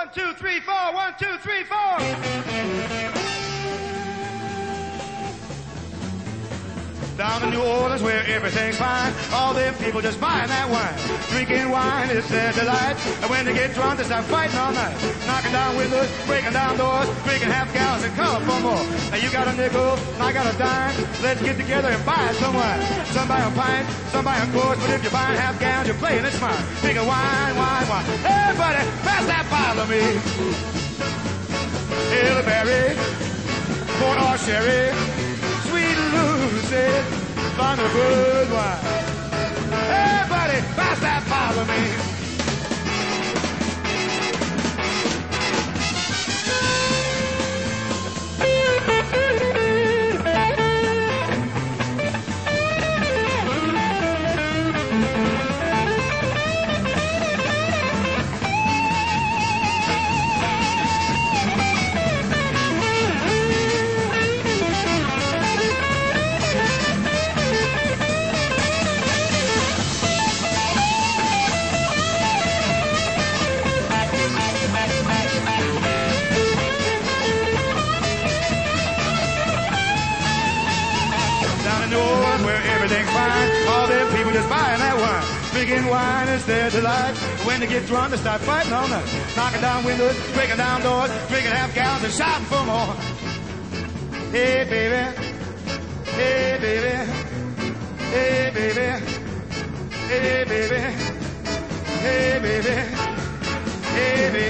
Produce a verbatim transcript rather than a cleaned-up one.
One, two, three, four. One, two, three, four. Down in New Orleans where everything's fine, all them people just buying that wine. Drinking wine is their delight, and when they get drunk they start fighting all night. Knocking down windows, breaking down doors, drinking half gallons and come for more. Now you got a nickel, and I got a dime, let's get together and buy some wine. Some buy a pint, some buy a quart, but if you're buying half gallons you're playing it smart. Drinking wine, wine, wine. Everybody, pass that bottle to me. Elderberry, port or sherry, Sweet Lucy, find a good wine. Everybody, pass that bottle to me. Everything's fine, all them people just buying that wine. Drinking wine is their delight. When they get drunk, they start fighting all night. Knocking down windows, breaking down doors, drinking half gallons and shouting for more. Hey baby, hey baby, hey baby, hey baby, hey baby, hey baby.